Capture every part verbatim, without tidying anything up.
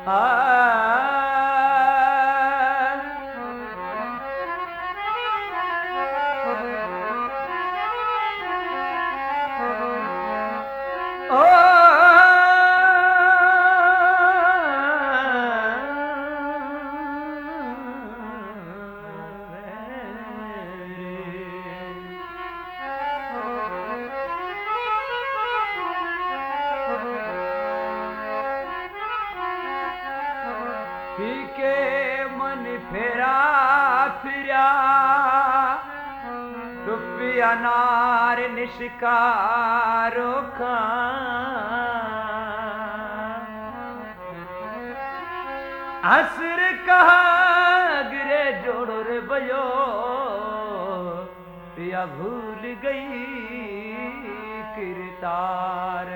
अनार निष्कारो का असर कहा गिरे जोड़ो रे भयो या भूल गई किरतार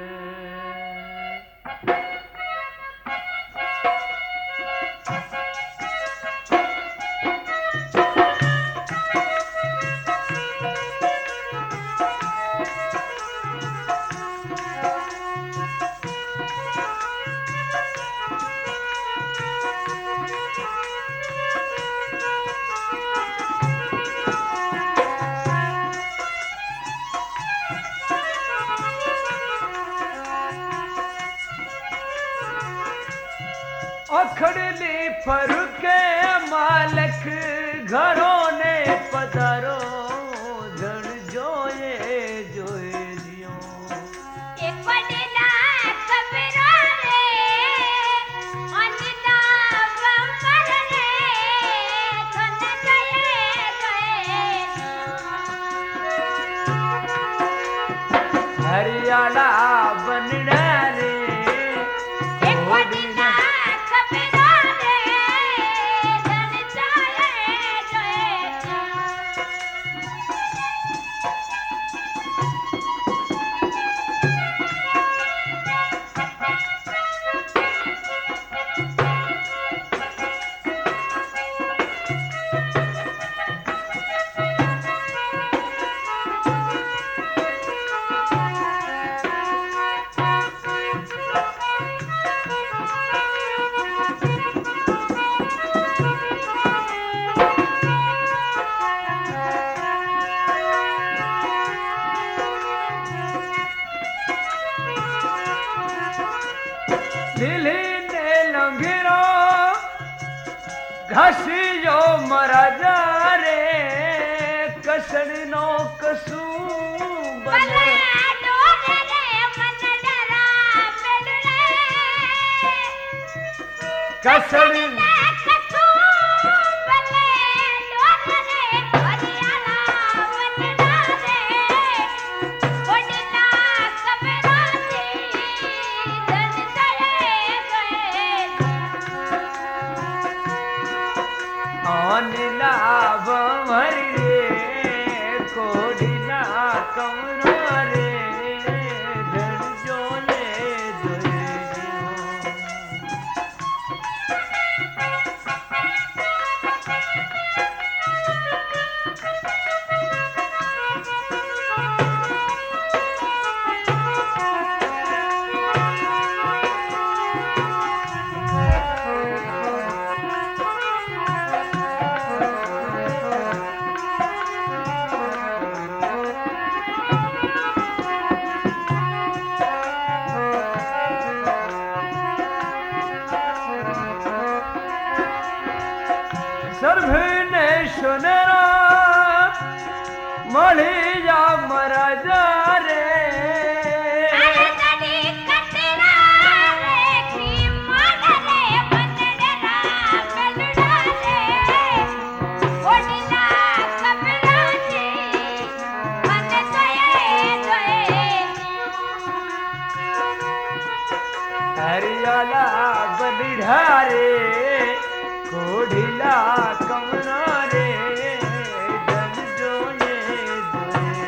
अखड़ली फरुके मालक घरों ने पधारो धड़ जोए जोए जियो एक पड़ना कबरो रे अन्ना बंबर रे धन गए गए हरियाणा बनना रे घसियो मरा जा रे कसण नो कसू बने डोरे रे मन डरा मेरे कसण कसू बने डोरे हरियाणा मन डरे ओडिला कबरा जी धन गए गए अनिला बमरी रे कोडिला कमरो रे धड़ जोले जोए सर्वने सुनरा मलिया मरा जा रे हरियाला बनिढारे कोढिला कमरा रे धन जोए जोए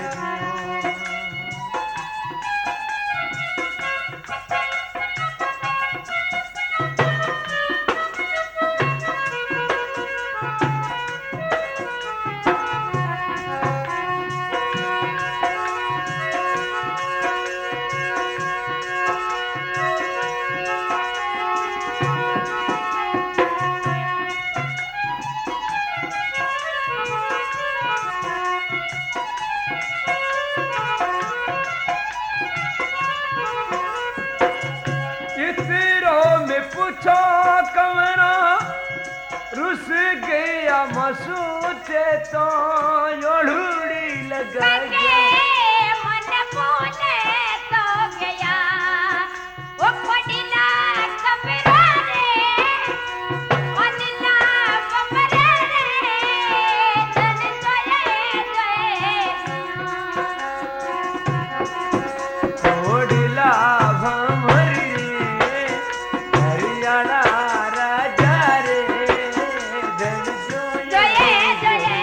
पूछो कमरा रुस गया मसूते तो योड़ुड़ी लगा कंगे मन बोले तो गया वो कोडिला कमरा रे ओनिला बमरे रे धन सोए जोए ओडिला भमरी रे हरियाणा राजा रे धन जोए जोए जोए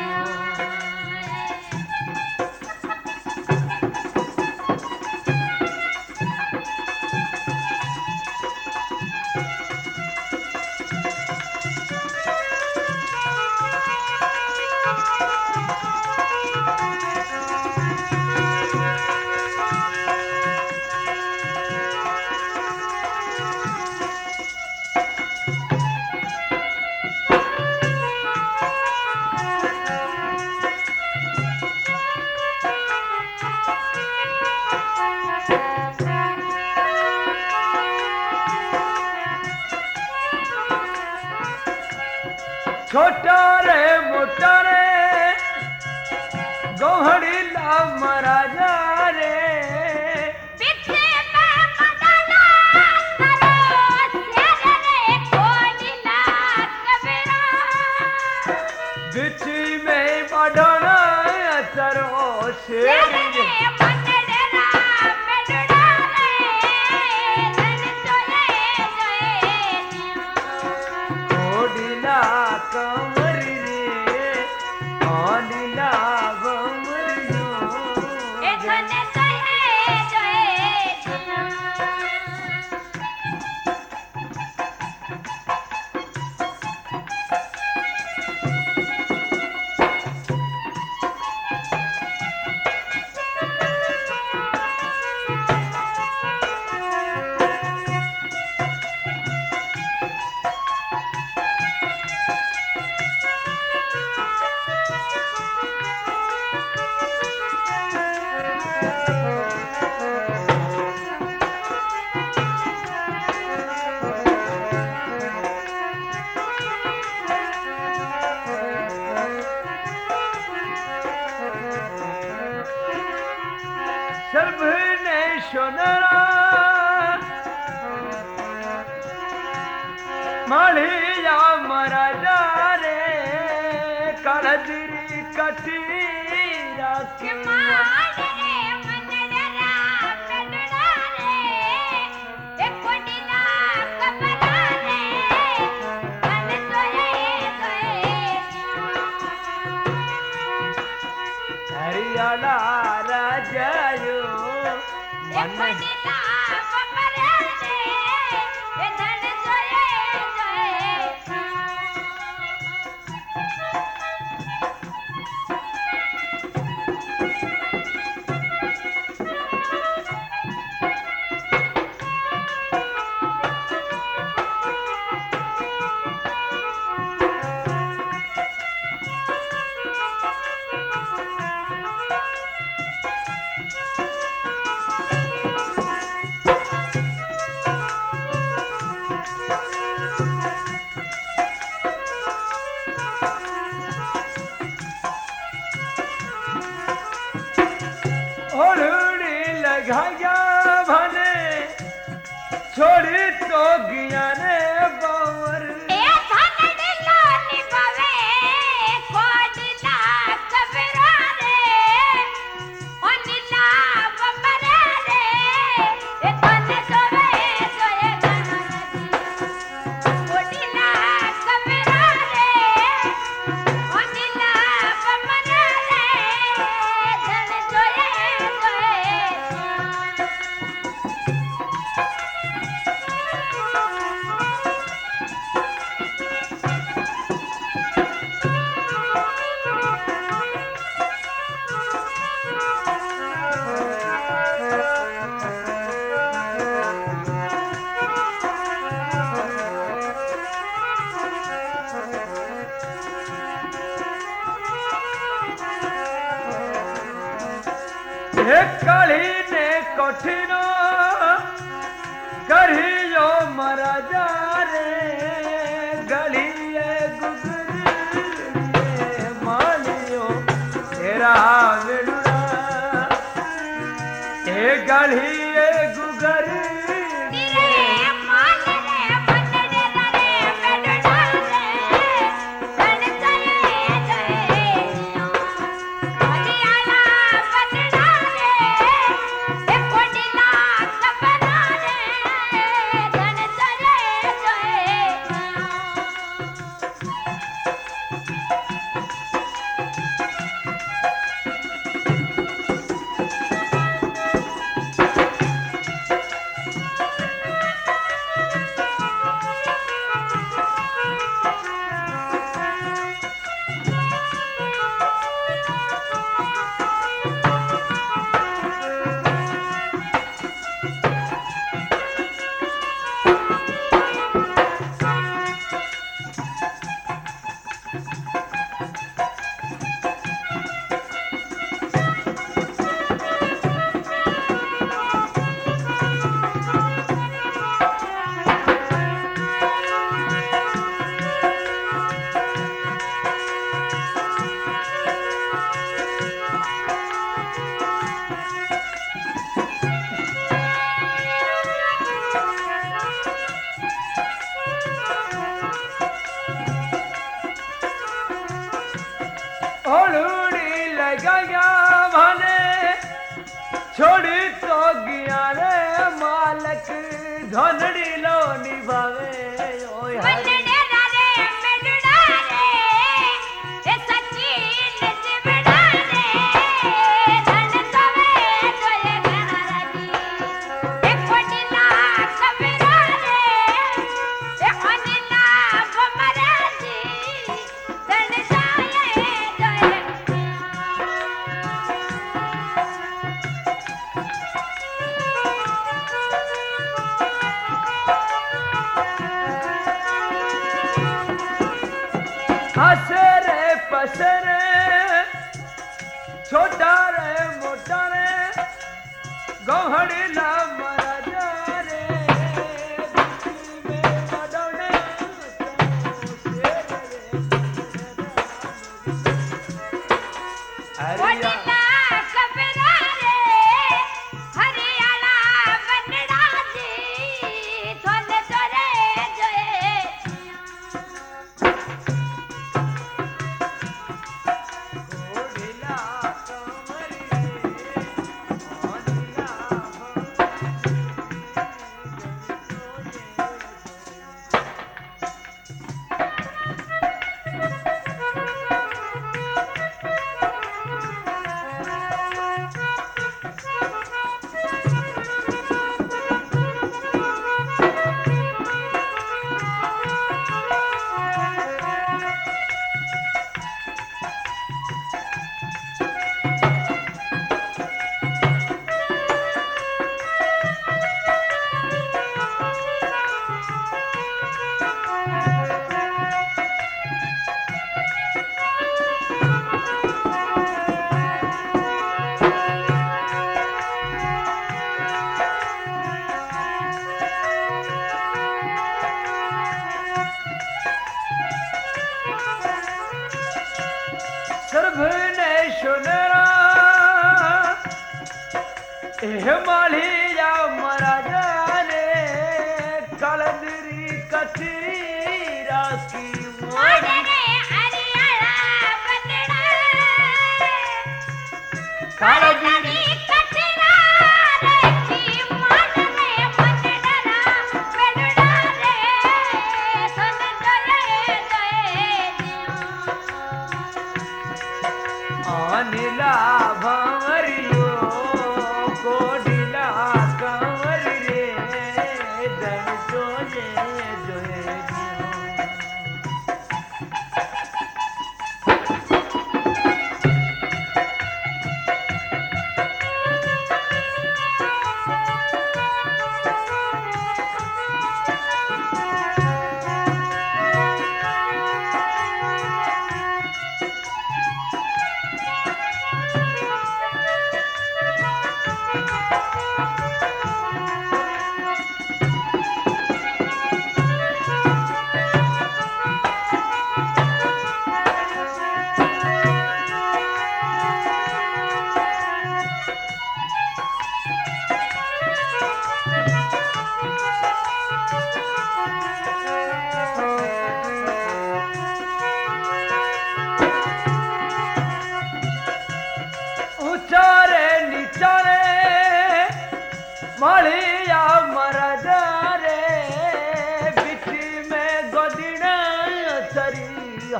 छोटा रे मोटा रे गोहड़ी ला महाराजा रे पीछे में मदना करो शेर रे कोडिला कबरा बिच में बढ़ना सरो शेर शेर रे मनडरा मेडड़ा रे धन सोए जोए ओडिला कमरी रे ओडिला बमरियो ए धन सोए जोए सबने सोनरा मालिया महाराजा रे कालदिरी कटीरा के के मान रे मनडरा मेडड़ा रे ए कोडिला कबरा रे धन सोए जोए हरियाणा राजायो ए मन कोडिला बमरे रे ए धन सोए जोए ओढ़नी लगाया भने छोड़ी तो गया रे बावर ए धनडला निभवे कोडिला कबरा रे ओनिला बमरे रे ए धन सोए जोए कोडिला कबरा रे ओनिला बमरे रे धन सोए जोए हे काली ने कठिन करियो महाराजा रे गलिए गुगरे मालियो तेरा वेलुड़ा ए गलिए गुगर ओलूड़ी लगाया भने छोड़ी तो गया रे मालक धनड़ी लो निभावे ओए हरी हसरे पसरे छोटा रे मोटा रे गोहड़ी ला महाराजा रे में बडौने हरिया सर्वने सुनरा एह मालिया महाराजा ने कलदरी कथीरा की कलदरी अनिला भंवरियो कोडिला कंवर रे दन जोजे जोए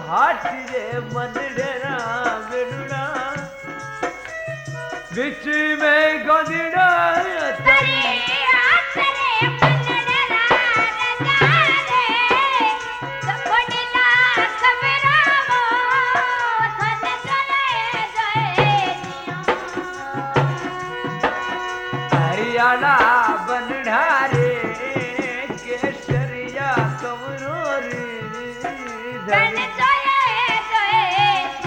हाथ रे मनडेरा बेडुड़ा बीच में गोदड़ा तरे आसरे मनडरा रजा रे कोडिला कबरावो थन चले जोए हरियाणा बनढारे केसरिया कमरो रे धन जोए जोए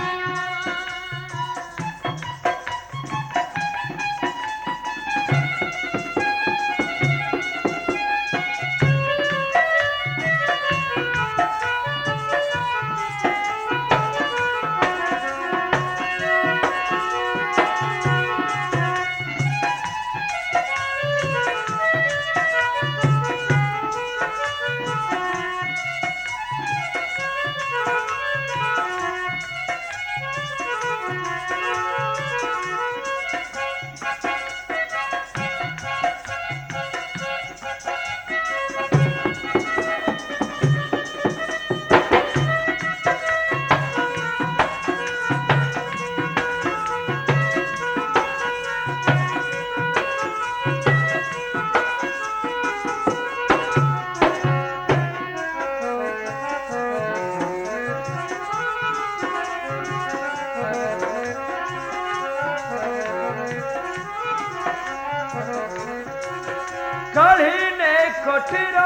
कढ़ी ने कोठरो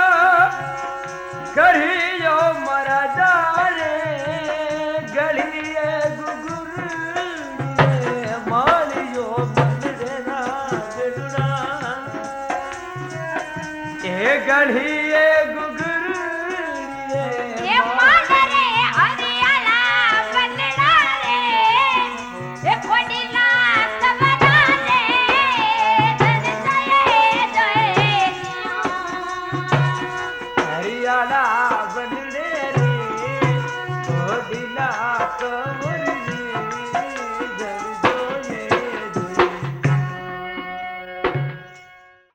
कढ़ियो मरादा रे गलिए गुगुर मालियो मनडेरा बेडुड़ा ए गलिए गुगुर ये माडरे हरियाला बनडा रे ये कोडिला कबरा रे धन जोए जोए हरियाणा बनडे रे गोदिला कम